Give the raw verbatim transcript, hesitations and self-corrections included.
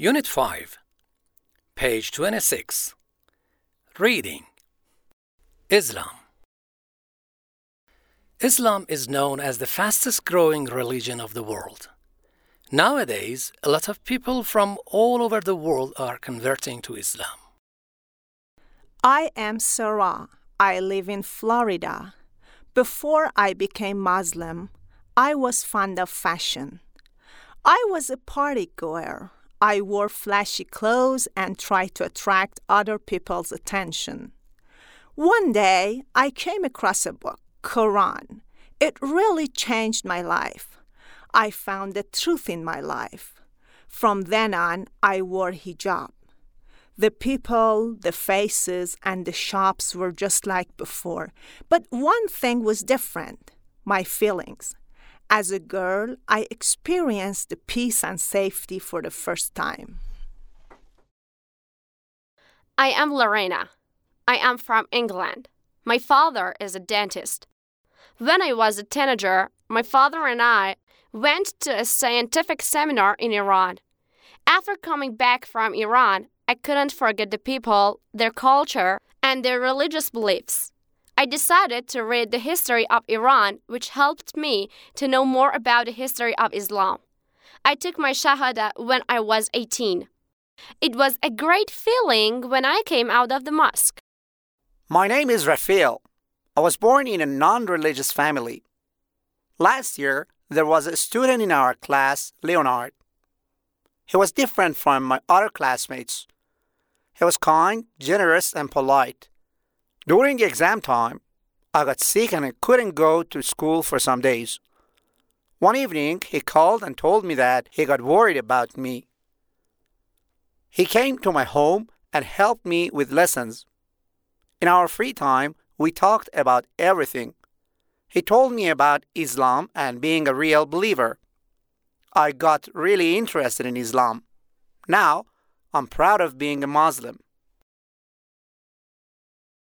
Unit five, page twenty-six. Reading. Islam. Islam is known as the fastest growing religion of the world. Nowadays, a lot of people from all over the world are converting to Islam. I am Sarah. I live in Florida. Before I became Muslim, I was fond of fashion. I was a party goer. I wore flashy clothes and tried to attract other people's attention. One day, I came across a book, Quran. It really changed my life. I found the truth in my life. From then on, I wore hijab. The people, the faces, and the shops were just like before. But one thing was different, my feelings. As a girl, I experienced the peace and safety for the first time. I am Lorena. I am from England. My father is a dentist. When I was a teenager, my father and I went to a scientific seminar in Iran. After coming back from Iran, I couldn't forget the people, their culture, and their religious beliefs. I decided to read the history of Iran, which helped me to know more about the history of Islam. I took my Shahada when I was eighteen. It was a great feeling when I came out of the mosque. My name is Rafael. I was born in a non-religious family. Last year, there was a student in our class, Leonard. He was different from my other classmates. He was kind, generous, and polite. During exam time, I got sick and I couldn't go to school for some days. One evening, he called and told me that he got worried about me. He came to my home and helped me with lessons. In our free time, we talked about everything. He told me about Islam and being a real believer. I got really interested in Islam. Now, I'm proud of being a Muslim.